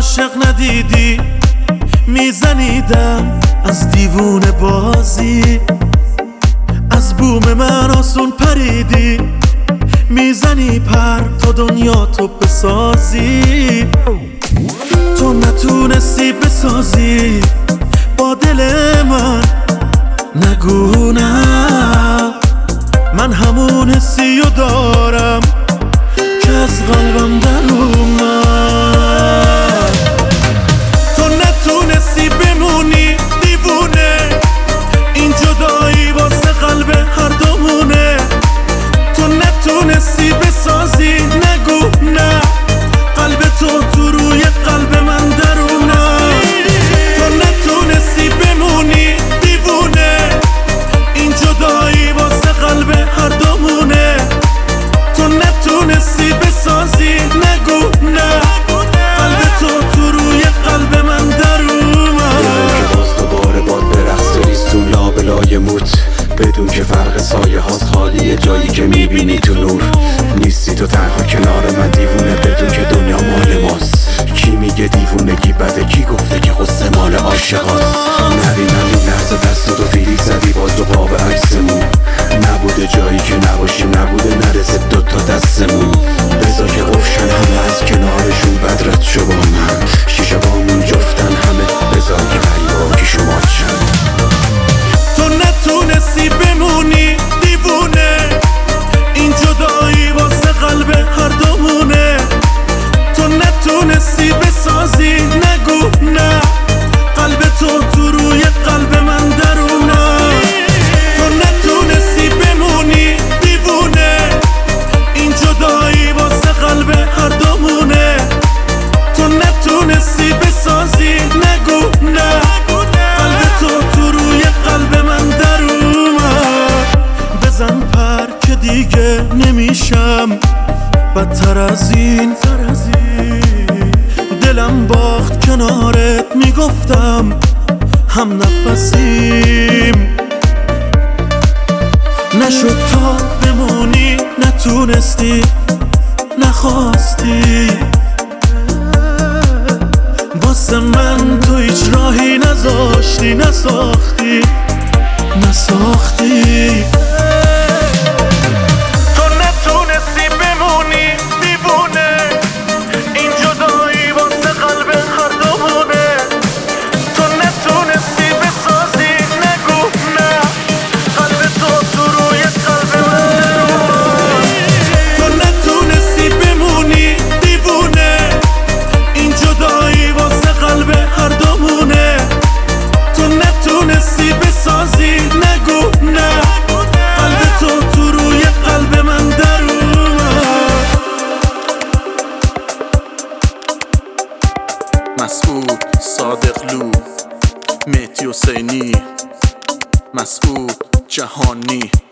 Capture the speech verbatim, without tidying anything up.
عاشق ندیدی میزنیدم از دیوونه بازی، از بوم من آسون پریدی، میزنی پر تا دنیا تو بسازی. تو نتونستی بسازی با دل من، نگو نه، من همون حسی رو دارم که از قلبم در اومد. تو نتونستی بمونی دیوونه، این جدایی واسه قلب هر دومونه. تو نتونستی بسازی، نگو نه، قلب تو تو روی قلب من در اومد. تو نتونستی بمونی دیوونه، این جدایی واسه قلب هر دومونه. تو نتونستی بسازی، نگو نه، قلب تو تو روی قلب من در اومد. که باز دوباره باد برقص ریستون لابلای موت، بدون که فرق سایه هاست خالیه جایی که میبینی تو نور. نیستی تو تنها کنار من دیوونه، بدون که دنیا مال ماست. کی میگه دیوونگی بده، کی گفته که قصه مال عاشقاست؟ نبینم این لحظه دست تو فیلی زدی باز دو قاب عکسمون. نبوده جایی که نباشیم، نبوده نرسه دوتا دستمون. بذار که قفشن همه از کنارشون بدرت شو با من، شیشه بامون جفتن همه، بذار که غریبا که شما چند. تو نتونستی بمونی دیوونه، این جدایی واسه قلب هر دومونه. تو نتونستی بسازی، نگو نه، قلب تو تو روی قلب من در اومد. تو نتونستی بمونی دیوونه، این جدایی واسه قلب هر دومونه. تو نتونستی بسازی، نگو نه، قلب تو تو روی قلب من در اومد. بزن پر که دیگه نمیشم بدتر از این، دلم باخت کنارت میگفتم هم نفسیم. نشد تا بمونی، نتونستی، نخواستی. واسه من تو هیچ راهی نذاشتی، نساختی نساختی. تو نتونستی بمونی دیوونه، این جدایی واسه قلب هر دومونه. تو نتونستی بسازی، نگو نه، قلب تو تو روی قلب من. تو نتونستی بمونی دیوونه، این جدایی واسه قلب هر دومونه. تو نتونستی بسازی، نگو نه، قلب تو تو روی قلب من در اومد. مسعود صادقلو، مهدی حسینی، مسعود جهانی.